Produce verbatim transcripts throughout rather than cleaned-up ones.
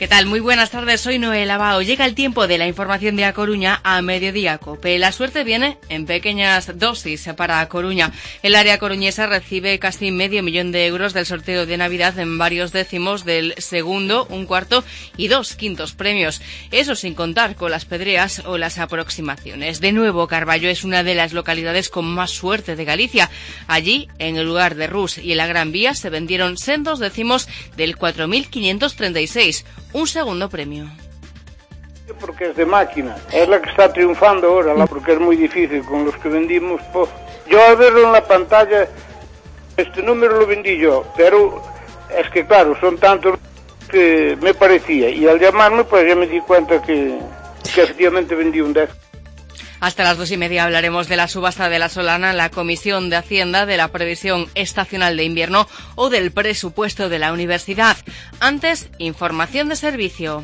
¿Qué tal? Muy buenas tardes, soy Noel Abao. Llega el tiempo de la información de A Coruña a Mediodía Cope. La suerte viene en pequeñas dosis para A Coruña. El área coruñesa recibe casi medio millón de euros del sorteo de Navidad en varios décimos del segundo, un cuarto y dos quintos premios. Eso sin contar con las pedreas o las aproximaciones. De nuevo, Carballo es una de las localidades con más suerte de Galicia. Allí, en el lugar de Rus y en la Gran Vía, se vendieron sendos décimos del cuatro mil quinientos treinta y seis. Un segundo premio. Porque es de máquina, es la que está triunfando ahora, porque es muy difícil con los que vendimos. Po... Yo al verlo en la pantalla, este número lo vendí yo, pero es que claro, son tantos que me parecía, y al llamarme pues ya me di cuenta que, que efectivamente vendí un décimo. Hasta las dos y media hablaremos de la subasta de la Solana, la Comisión de Hacienda, de la Previsión Estacional de Invierno o del presupuesto de la universidad. Antes, información de servicio.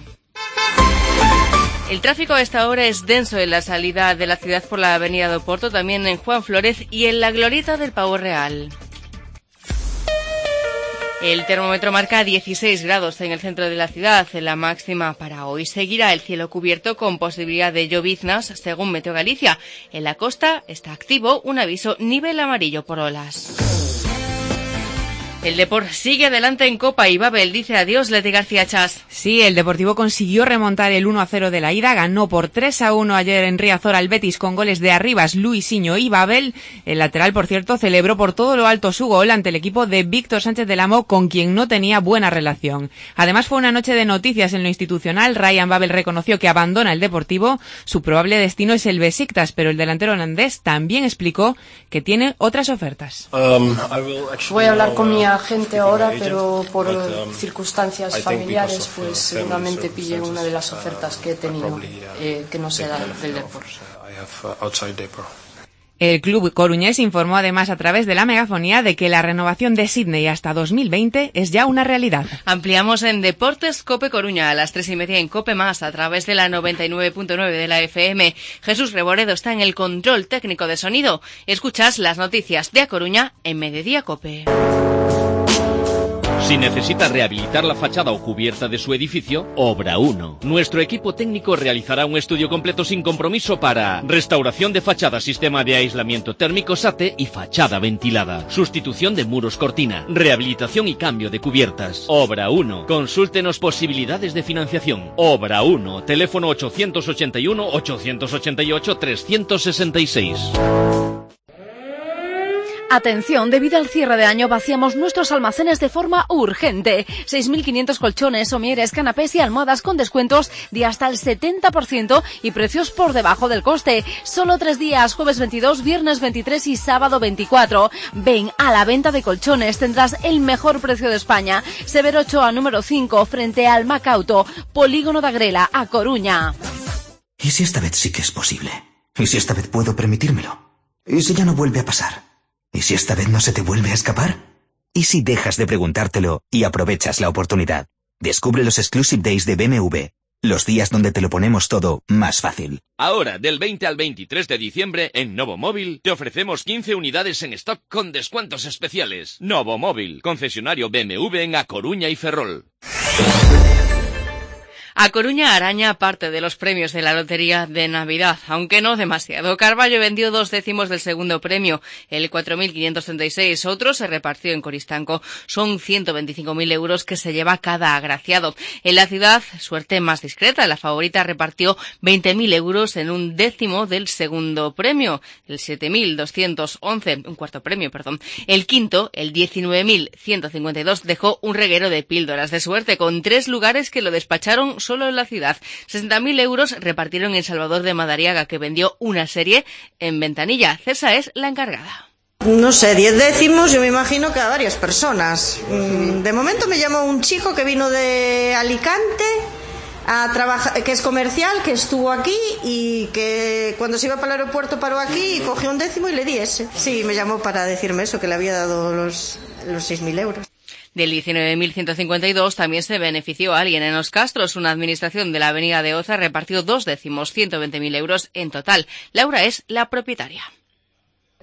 El tráfico a esta hora es denso en la salida de la ciudad por la avenida do Porto, también en Juan Flórez y en la glorieta del Pavo Real. El termómetro marca dieciséis grados en el centro de la ciudad. La máxima para hoy seguirá el cielo cubierto con posibilidad de lloviznas, según Meteo Galicia. En la costa está activo un aviso nivel amarillo por olas. El Depor sigue adelante en Copa y Babel dice adiós Leti García Chas. Sí, el Deportivo consiguió remontar el uno a cero de la ida, ganó por tres a uno ayer en Riazor al Betis con goles de Arribas, Luisinho y Babel. El lateral, por cierto, celebró por todo lo alto su gol ante el equipo de Víctor Sánchez del Amo, con quien no tenía buena relación. Además fue una noche de noticias en lo institucional. Ryan Babel reconoció que abandona el Deportivo, su probable destino es el Besiktas, pero el delantero holandés también explicó que tiene otras ofertas. Um, Voy a hablar con mi agente ahora, pero por circunstancias familiares pues seguramente pille una de las ofertas que he tenido eh, que no sea del Depor. El club coruñés informó además a través de la megafonía de que la renovación de Sydney hasta dos mil veinte es ya una realidad. Ampliamos en Deportes Cope Coruña a las tres y media en Cope Más a través de la noventa y nueve punto nueve de la F M. Jesús Reboredo está en el control técnico de sonido. Escuchas las noticias de A Coruña en Mediodía Cope. Si necesita rehabilitar la fachada o cubierta de su edificio, Obra uno. Nuestro equipo técnico realizará un estudio completo sin compromiso para restauración de fachada, sistema de aislamiento térmico SATE y fachada ventilada, sustitución de muros cortina, rehabilitación y cambio de cubiertas. Obra uno. Consúltenos posibilidades de financiación. Obra uno. Teléfono ochocientos ochenta y uno, ochocientos ochenta y ocho, trescientos sesenta y seis. Atención, debido al cierre de año vaciamos nuestros almacenes de forma urgente. seis mil quinientos colchones, somieres, canapés y almohadas con descuentos de hasta el setenta por ciento y precios por debajo del coste. Solo tres días, jueves veintidós, viernes veintitrés y sábado veinticuatro. Ven a la venta de colchones, tendrás el mejor precio de España. Severo Ochoa número cinco, frente al Macauto, Polígono de Agrela, A Coruña. ¿Y si esta vez sí que es posible? ¿Y si esta vez puedo permitírmelo? ¿Y si ya no vuelve a pasar? ¿Y si esta vez no se te vuelve a escapar? ¿Y si dejas de preguntártelo y aprovechas la oportunidad? Descubre los Exclusive Days de B M W, los días donde te lo ponemos todo más fácil. Ahora, del veinte al veintitrés de diciembre, en Novo Móvil, te ofrecemos quince unidades en stock con descuentos especiales. Novo Móvil, concesionario B M W en A Coruña y Ferrol. A Coruña araña parte de los premios de la Lotería de Navidad, aunque no demasiado. Carballo vendió dos décimos del segundo premio, el cuatro mil quinientos treinta y seis. Otro se repartió en Coristanco. Son ciento veinticinco mil euros que se lleva cada agraciado. En la ciudad, suerte más discreta. La favorita repartió veinte mil euros en un décimo del segundo premio, el siete mil doscientos once, un cuarto premio, perdón. El quinto, el diecinueve mil ciento cincuenta y dos, dejó un reguero de píldoras de suerte con tres lugares que lo despacharon solo en la ciudad. sesenta mil euros repartieron en Salvador de Madariaga, que vendió una serie en Ventanilla. Cesa es la encargada. No sé, diez décimos, yo me imagino que a varias personas. De momento me llamó un chico que vino de Alicante a trabajar, que es comercial, que estuvo aquí y que cuando se iba para el aeropuerto paró aquí y cogió un décimo y le di ese. Sí, me llamó para decirme eso, que le había dado los, los seis mil euros. Del diecinueve mil ciento cincuenta y dos también se benefició a alguien en Los Castros. Una administración de la avenida de Oza repartió dos décimos, ciento veinte mil euros en total. Laura es la propietaria.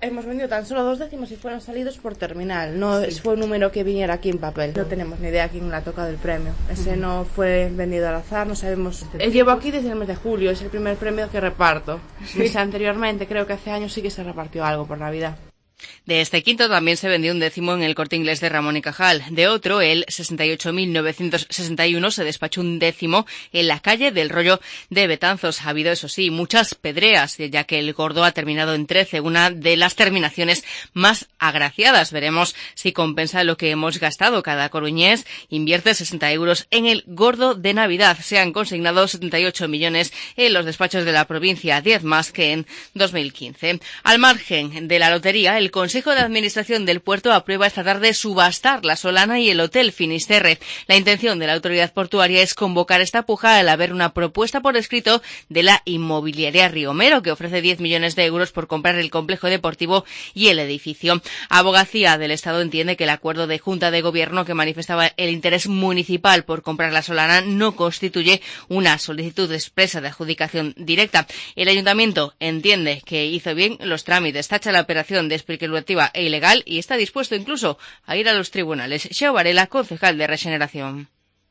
hemos vendido tan solo dos décimos y fueron salidos por terminal. No sí. fue un número que viniera aquí en papel. No tenemos ni idea quién le ha tocado el premio. Ese uh-huh. no fue vendido al azar, no sabemos. Eh, llevo aquí desde el mes de julio, es el primer premio que reparto. Sí. Anteriormente, creo que hace años sí que se repartió algo por Navidad. De este quinto también se vendió un décimo en el Corte Inglés de Ramón y Cajal. De otro, el sesenta y ocho mil novecientos sesenta y uno, se despachó un décimo en la calle del Rollo de Betanzos. Ha habido, eso sí, muchas pedreas, ya que el gordo ha terminado en trece, una de las terminaciones más agraciadas. Veremos si compensa lo que hemos gastado. Cada coruñés invierte sesenta euros en el gordo de Navidad. Se han consignado setenta y ocho millones en los despachos de la provincia, diez más que en dos mil quince. Al margen de la lotería, el Consejo de Administración del Puerto aprueba esta tarde subastar la Solana y el Hotel Finisterre. La intención de la autoridad portuaria es convocar esta puja al haber una propuesta por escrito de la inmobiliaria Riomero, que ofrece diez millones de euros por comprar el complejo deportivo y el edificio. Abogacía del Estado entiende que el acuerdo de Junta de Gobierno que manifestaba el interés municipal por comprar la Solana no constituye una solicitud expresa de adjudicación directa. El Ayuntamiento entiende que hizo bien los trámites, tacha la operación de especulativa e ilegal y está dispuesto incluso a ir a los tribunales. Xeo Varela, concejal de Rexeneración.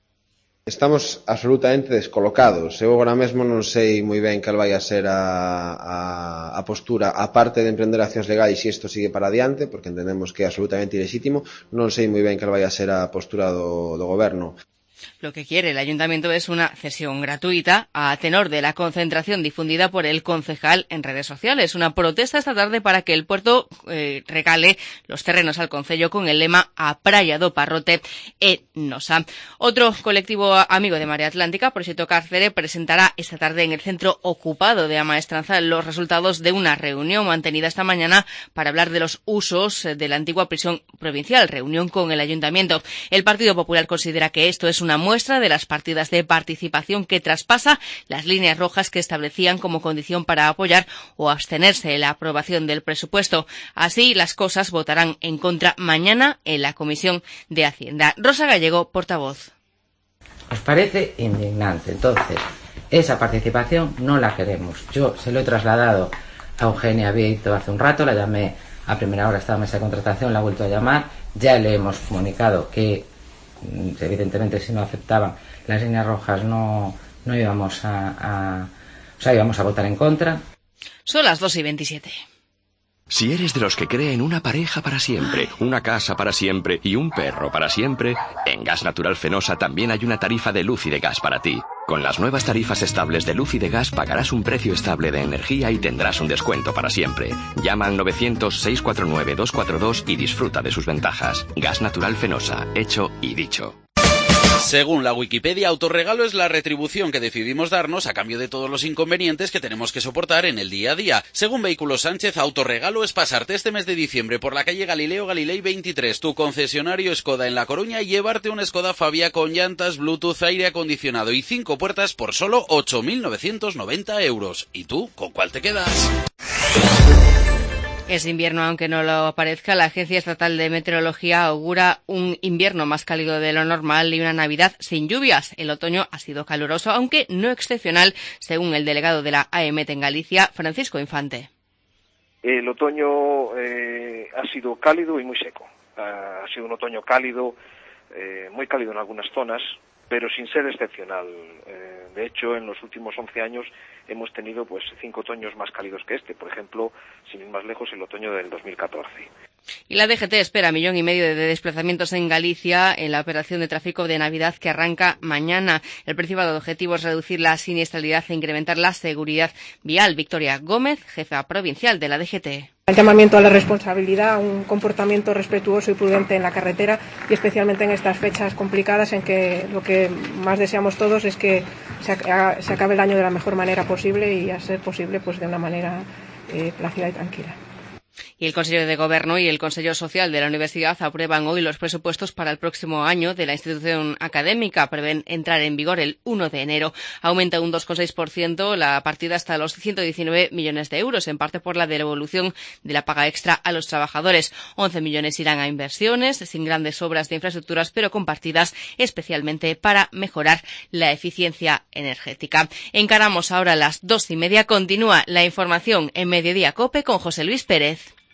Estamos absolutamente descolocados. Eu agora mesmo non sei moi ben cal vai a ser a, a, a postura, aparte de emprender accións legais se isto sigue para adiante, porque entendemos que é absolutamente ilexítimo, non sei moi ben cal vai a ser a postura do, do goberno. Lo que quiere el ayuntamiento es una cesión gratuita a tenor de la concentración difundida por el concejal en redes sociales. Una protesta esta tarde para que el puerto eh, regale los terrenos al concello con el lema A Praia do Parrote e Nosa. Otro colectivo amigo de Marea Atlántica, Proxecto Cárcere, presentará esta tarde en el centro ocupado de Amaestranza los resultados de una reunión mantenida esta mañana para hablar de los usos de la antigua prisión provincial, reunión con el ayuntamiento. El Partido Popular considera que esto es una muestra de las partidas de participación que traspasa las líneas rojas que establecían como condición para apoyar o abstenerse en la aprobación del presupuesto. Así las cosas, votarán en contra mañana en la Comisión de Hacienda. Rosa Gallego, portavoz. Nos parece indignante. Entonces, esa participación no la queremos. Yo se lo he trasladado a Eugenia Vieito hace un rato, la llamé a primera hora, estaba en mesa de contratación, la he vuelto a llamar, ya le hemos comunicado que evidentemente si no aceptaban las líneas rojas no, no íbamos a, a o sea, íbamos a votar en contra. Son las dos y veintisiete. Si eres de los que cree en una pareja para siempre, una casa para siempre y un perro para siempre, en Gas Natural Fenosa también hay una tarifa de luz y de gas para ti. Con las nuevas tarifas estables de luz y de gas pagarás un precio estable de energía y tendrás un descuento para siempre. Llama al novecientos, seiscientos cuarenta y nueve, doscientos cuarenta y dos y disfruta de sus ventajas. Gas Natural Fenosa, hecho y dicho. Según la Wikipedia, autorregalo es la retribución que decidimos darnos a cambio de todos los inconvenientes que tenemos que soportar en el día a día. Según Vehículos Sánchez, autorregalo es pasarte este mes de diciembre por la calle Galileo Galilei veintitrés, tu concesionario Skoda en La Coruña, y llevarte un Skoda Fabia con llantas, Bluetooth, aire acondicionado y cinco puertas por solo ocho mil novecientos noventa euros. ¿Y tú, con cuál te quedas? Es invierno, aunque no lo parezca. La Agencia Estatal de Meteorología augura un invierno más cálido de lo normal y una Navidad sin lluvias. El otoño ha sido caluroso, aunque no excepcional, según el delegado de la A E M E T en Galicia, Francisco Infante. El otoño eh, ha sido cálido y muy seco. Ha sido un otoño cálido, eh, muy cálido en algunas zonas, pero sin ser excepcional. Eh, de hecho, en los últimos once años hemos tenido pues cinco otoños más cálidos que este. Por ejemplo, sin ir más lejos, el otoño del dos mil catorce. Y la D G T espera millón y medio de desplazamientos en Galicia en la operación de tráfico de Navidad que arranca mañana. El principal objetivo es reducir la siniestralidad e incrementar la seguridad vial. Victoria Gómez, jefa provincial de la D G T. El llamamiento a la responsabilidad, un comportamiento respetuoso y prudente en la carretera, y especialmente en estas fechas complicadas en que lo que más deseamos todos es que se acabe el año de la mejor manera posible y, a ser posible, pues de una manera eh, plácida y tranquila. Y el Consejo de Gobierno y el Consejo Social de la Universidad aprueban hoy los presupuestos para el próximo año de la institución académica. Prevén entrar en vigor el uno de enero. Aumenta un dos coma seis por ciento la partida hasta los ciento diecinueve millones de euros, en parte por la devolución de la paga extra a los trabajadores. once millones irán a inversiones, sin grandes obras de infraestructuras, pero compartidas especialmente para mejorar la eficiencia energética. Encaramos ahora las dos y media. Continúa la información en Mediodía COPE con José Luis Pérez.